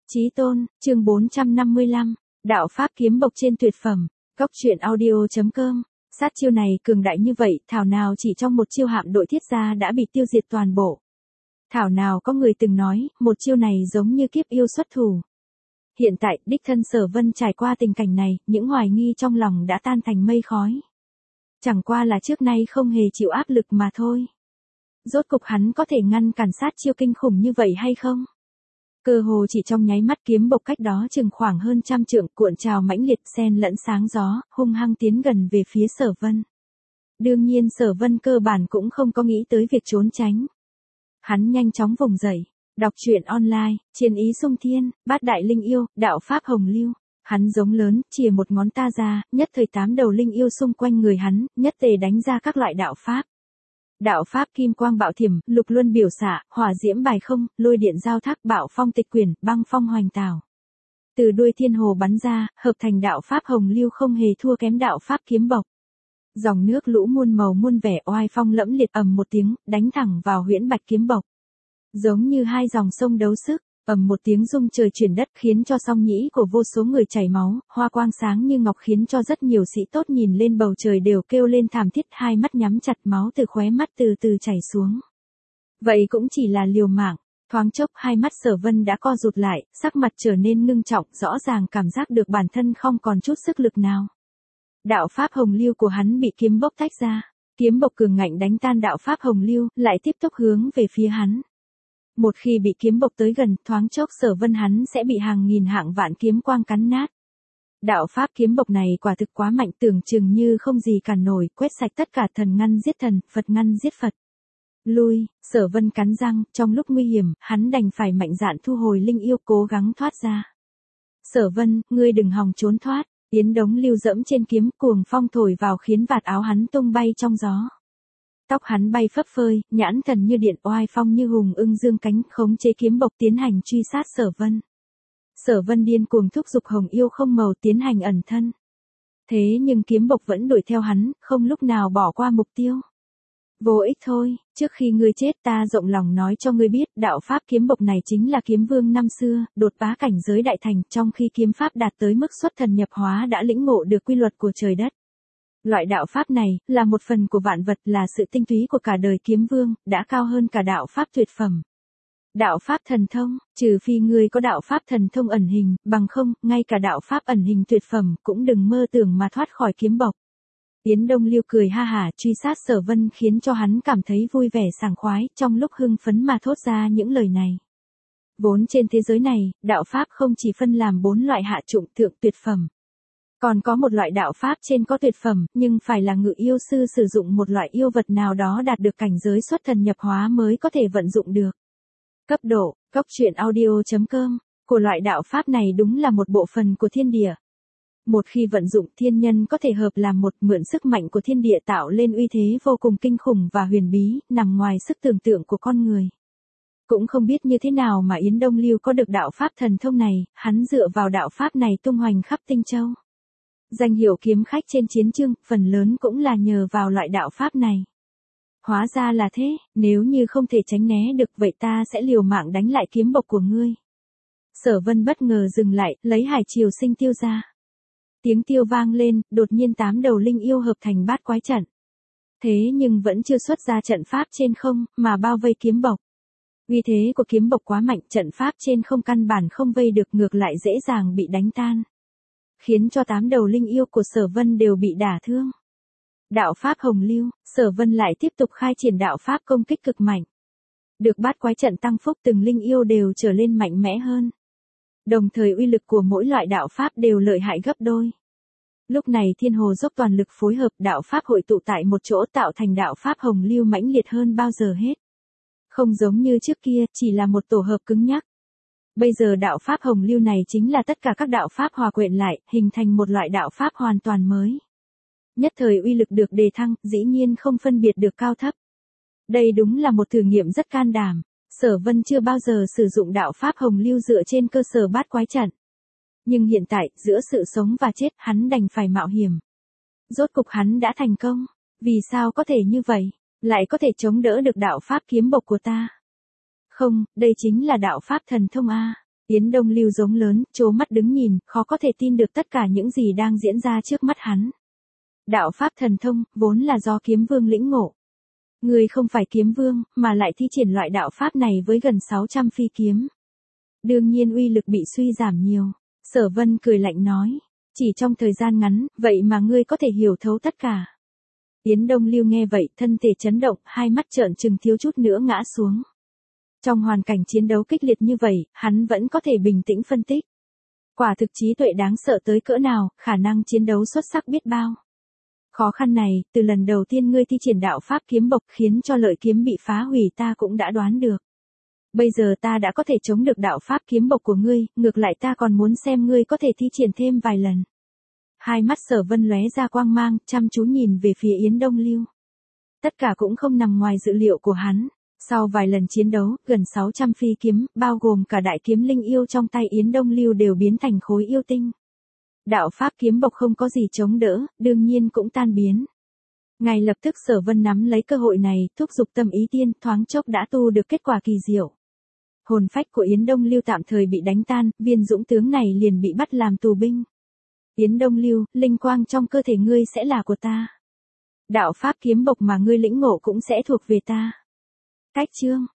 Chí tôn, chương 455, đạo pháp kiếm bộc trên tuyệt phẩm, Cốc truyện audio.com, sát chiêu này cường đại như vậy, thảo nào chỉ trong một chiêu hạm đội thiết gia đã bị tiêu diệt toàn bộ. Thảo nào có người từng nói, một chiêu này giống như kiếp yêu xuất thủ. Hiện tại, đích thân Sở Vân trải qua tình cảnh này, những hoài nghi trong lòng đã tan thành mây khói. Chẳng qua là trước nay không hề chịu áp lực mà thôi. Rốt cục hắn có thể ngăn cản sát chiêu kinh khủng như vậy hay không? Cơ hồ chỉ trong nháy mắt kiếm bộc cách đó chừng khoảng hơn 100 trượng cuộn trào mãnh liệt xen lẫn sáng gió, hung hăng tiến gần về phía Sở Vân. Đương nhiên Sở Vân cơ bản cũng không có nghĩ tới việc trốn tránh. Hắn nhanh chóng vùng dậy, đọc truyện online, chiến ý xung thiên, bát đại linh yêu, đạo pháp hồng lưu. Hắn giống lớn, chìa một ngón ta ra, nhất thời 8 đầu linh yêu xung quanh người hắn, nhất tề đánh ra các loại đạo pháp. Đạo pháp kim quang bạo thiểm, lục luân biểu xạ, hỏa diễm bài không, lôi điện giao thác, bạo phong tịch quyển, băng phong hoành tảo. Từ đuôi thiên hồ bắn ra, hợp thành đạo pháp hồng lưu không hề thua kém đạo pháp kiếm bộc. Dòng nước lũ muôn màu muôn vẻ oai phong lẫm liệt ầm một tiếng, đánh thẳng vào huyễn bạch kiếm bộc. Giống như hai dòng sông đấu sức, ầm một tiếng rung trời chuyển đất khiến cho song nhĩ của vô số người chảy máu, hoa quang sáng như ngọc khiến cho rất nhiều sĩ tốt nhìn lên bầu trời đều kêu lên thảm thiết, hai mắt nhắm chặt, máu từ khóe mắt từ từ chảy xuống. Vậy cũng chỉ là liều mạng, thoáng chốc hai mắt Sở Vân đã co rụt lại, sắc mặt trở nên ngưng trọng, rõ ràng cảm giác được bản thân không còn chút sức lực nào. Đạo pháp hồng lưu của hắn bị kiếm bộc tách ra, kiếm bộc cường ngạnh đánh tan đạo pháp hồng lưu, lại tiếp tục hướng về phía hắn. Một khi bị kiếm bộc tới gần, thoáng chốc Sở Vân hắn sẽ bị hàng nghìn hạng vạn kiếm quang cắn nát. Đạo pháp kiếm bộc này quả thực quá mạnh, tưởng chừng như không gì cản nổi, quét sạch tất cả thần ngăn giết thần, Phật ngăn giết Phật. Lui, Sở Vân cắn răng, trong lúc nguy hiểm, hắn đành phải mạnh dạn thu hồi linh yêu, cố gắng thoát ra. Sở Vân, ngươi đừng hòng trốn thoát. Yến Đống lưu dẫm trên kiếm, cuồng phong thổi vào khiến vạt áo hắn tung bay trong gió. Tóc hắn bay phấp phới, nhãn thần như điện, oai phong như hùng ưng dương cánh, khống chế kiếm bộc tiến hành truy sát Sở Vân. Sở Vân điên cuồng thúc giục hồng yêu không màu tiến hành ẩn thân. Thế nhưng kiếm bộc vẫn đuổi theo hắn, không lúc nào bỏ qua mục tiêu. Vô ích thôi, trước khi ngươi chết ta rộng lòng nói cho ngươi biết, đạo pháp kiếm bộc này chính là kiếm vương năm xưa, đột phá cảnh giới đại thành, trong khi kiếm pháp đạt tới mức xuất thần nhập hóa đã lĩnh ngộ được quy luật của trời đất. Loại đạo pháp này, là một phần của vạn vật, là sự tinh túy của cả đời kiếm vương, đã cao hơn cả đạo pháp tuyệt phẩm. Đạo pháp thần thông, trừ phi ngươi có đạo pháp thần thông ẩn hình, bằng không, ngay cả đạo pháp ẩn hình tuyệt phẩm, cũng đừng mơ tưởng mà thoát khỏi kiếm bộc. Yến Đông Lưu cười ha hả truy sát Sở Vân khiến cho hắn cảm thấy vui vẻ sảng khoái, trong lúc hưng phấn mà thốt ra những lời này. Vốn trên thế giới này, đạo pháp không chỉ phân làm 4 loại hạ trụng thượng tuyệt phẩm. Còn có một loại đạo pháp trên có tuyệt phẩm, nhưng phải là ngự yêu sư sử dụng một loại yêu vật nào đó đạt được cảnh giới xuất thần nhập hóa mới có thể vận dụng được. Cấp độ, Cốc truyện audio.com, của loại đạo pháp này đúng là một bộ phận của thiên địa. Một khi vận dụng, thiên nhân có thể hợp làm một, mượn sức mạnh của thiên địa tạo lên uy thế vô cùng kinh khủng và huyền bí, nằm ngoài sức tưởng tượng của con người. Cũng không biết như thế nào mà Yến Đông Lưu có được đạo pháp thần thông này, hắn dựa vào đạo pháp này tung hoành khắp Tinh Châu. Danh hiệu kiếm khách trên chiến trường, phần lớn cũng là nhờ vào loại đạo pháp này. Hóa ra là thế, nếu như không thể tránh né được vậy ta sẽ liều mạng đánh lại kiếm bộc của ngươi. Sở Vân bất ngờ dừng lại, lấy hải triều sinh tiêu ra. Tiếng tiêu vang lên, đột nhiên 8 đầu linh yêu hợp thành bát quái trận. Thế nhưng vẫn chưa xuất ra trận pháp trên không, mà bao vây kiếm bộc. Uy thế của kiếm bộc quá mạnh, trận pháp trên không căn bản không vây được, ngược lại dễ dàng bị đánh tan. Khiến cho 8 đầu linh yêu của Sở Vân đều bị đả thương. Đạo pháp hồng lưu, Sở Vân lại tiếp tục khai triển đạo pháp công kích cực mạnh. Được bát quái trận tăng phúc, từng linh yêu đều trở lên mạnh mẽ hơn. Đồng thời uy lực của mỗi loại đạo pháp đều lợi hại gấp đôi. Lúc này thiên hồ dốc toàn lực phối hợp, đạo pháp hội tụ tại một chỗ tạo thành đạo pháp hồng lưu mãnh liệt hơn bao giờ hết. Không giống như trước kia, chỉ là một tổ hợp cứng nhắc. Bây giờ đạo pháp hồng lưu này chính là tất cả các đạo pháp hòa quyện lại, hình thành một loại đạo pháp hoàn toàn mới. Nhất thời uy lực được đề thăng, dĩ nhiên không phân biệt được cao thấp. Đây đúng là một thử nghiệm rất can đảm. Sở Vân chưa bao giờ sử dụng đạo pháp hồng lưu dựa trên cơ sở bát quái trận. Nhưng hiện tại, giữa sự sống và chết, hắn đành phải mạo hiểm. Rốt cục hắn đã thành công. Vì sao có thể như vậy? Lại có thể chống đỡ được đạo pháp kiếm bộc của ta? Không, đây chính là đạo pháp thần thông a. Yến Đông Lưu giống lớn, trố mắt đứng nhìn, khó có thể tin được tất cả những gì đang diễn ra trước mắt hắn. Đạo pháp thần thông, vốn là do kiếm vương lĩnh ngộ. Ngươi không phải kiếm vương, mà lại thi triển loại đạo pháp này với gần 600 phi kiếm. Đương nhiên uy lực bị suy giảm nhiều. Sở Vân cười lạnh nói. Chỉ trong thời gian ngắn, vậy mà ngươi có thể hiểu thấu tất cả. Yến Đông Lưu nghe vậy, thân thể chấn động, hai mắt trợn trừng thiếu chút nữa ngã xuống. Trong hoàn cảnh chiến đấu kích liệt như vậy, hắn vẫn có thể bình tĩnh phân tích. Quả thực trí tuệ đáng sợ tới cỡ nào, khả năng chiến đấu xuất sắc biết bao. Khó khăn này, từ lần đầu tiên ngươi thi triển đạo pháp kiếm bộc khiến cho lợi kiếm bị phá hủy ta cũng đã đoán được. Bây giờ ta đã có thể chống được đạo pháp kiếm bộc của ngươi, ngược lại ta còn muốn xem ngươi có thể thi triển thêm vài lần. Hai mắt Sở Vân lóe ra quang mang, chăm chú nhìn về phía Yến Đông Lưu. Tất cả cũng không nằm ngoài dự liệu của hắn. Sau vài lần chiến đấu, gần 600 phi kiếm, bao gồm cả đại kiếm linh yêu trong tay Yến Đông Lưu đều biến thành khối yêu tinh. Đạo pháp kiếm bộc không có gì chống đỡ, đương nhiên cũng tan biến. Ngay lập tức Sở Vân nắm lấy cơ hội này, thúc giục tâm ý tiên, thoáng chốc đã tu được kết quả kỳ diệu. Hồn phách của Yến Đông Lưu tạm thời bị đánh tan, viên dũng tướng này liền bị bắt làm tù binh. Yến Đông Lưu, linh quang trong cơ thể ngươi sẽ là của ta. Đạo pháp kiếm bộc mà ngươi lĩnh ngộ cũng sẽ thuộc về ta. Cách chương